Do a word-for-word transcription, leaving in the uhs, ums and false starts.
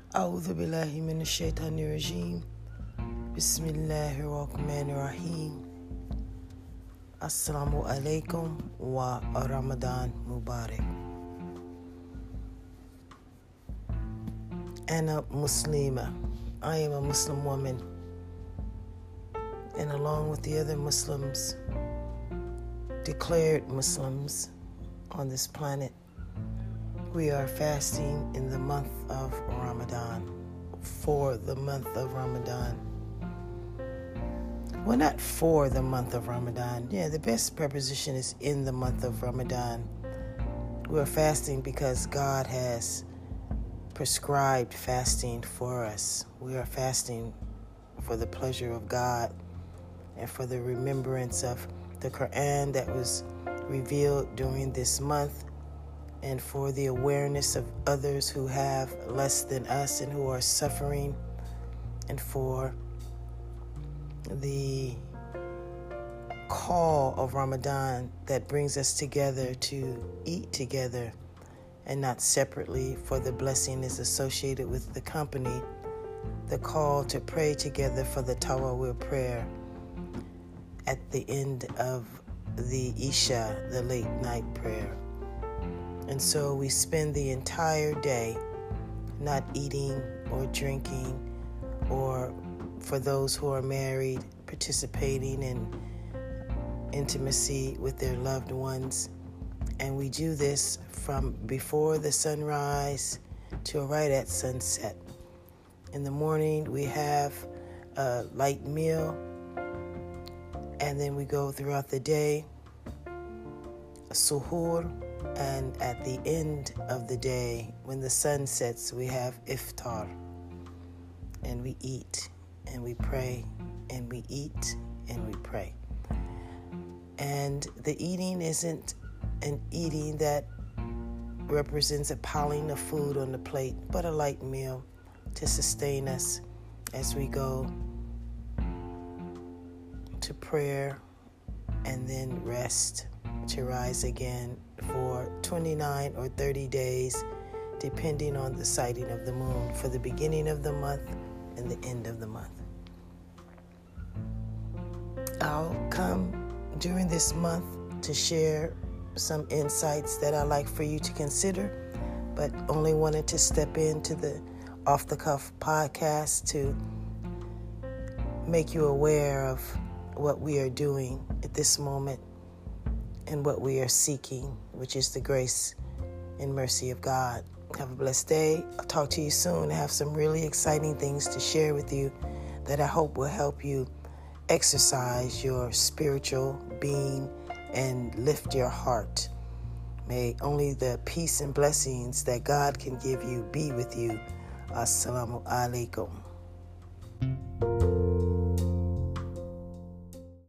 أعوذ بالله من الشيطان الرجيم بسم الله الرحمن الرحيم Assalamu alaikum wa Ramadan Mubarak. Anna Muslima. I am a Muslim woman, and along with the other Muslims, declared Muslims on this planet, we are fasting in the month of Ramadan, for the month of Ramadan. Well, not for the month of Ramadan. Yeah, the best preposition is in the month of Ramadan. We're fasting because God has prescribed fasting for us. We are fasting for the pleasure of God and for the remembrance of the Quran that was revealed during this month, and for the awareness of others who have less than us and who are suffering, and for the call of Ramadan that brings us together to eat together and not separately, for the blessing is associated with the company. The call to pray together for the Tawawil prayer at the end of the Isha, the late night prayer. And so we spend the entire day not eating or drinking, or for those who are married, participating in intimacy with their loved ones. And we do this from before the sunrise to right at sunset. In the morning, we have a light meal, and then we go throughout the day, suhoor, and at the end of the day, when the sun sets, we have iftar, and we eat, and we pray, and we eat, and we pray. And the eating isn't an eating that represents a piling of food on the plate, but a light meal to sustain us as we go to prayer and then rest, to rise again for twenty-nine or thirty days, depending on the sighting of the moon, for the beginning of the month and the end of the month. I'll come during this month to share some insights that I'd like for you to consider, but only wanted to step into the Off the Cuff podcast to make you aware of what we are doing at this moment and what we are seeking, which is the grace and mercy of God. Have a blessed day. I'll talk to you soon. I have some really exciting things to share with you that I hope will help you exercise your spiritual being and lift your heart. May only the peace and blessings that God can give you be with you. Assalamu alaikum.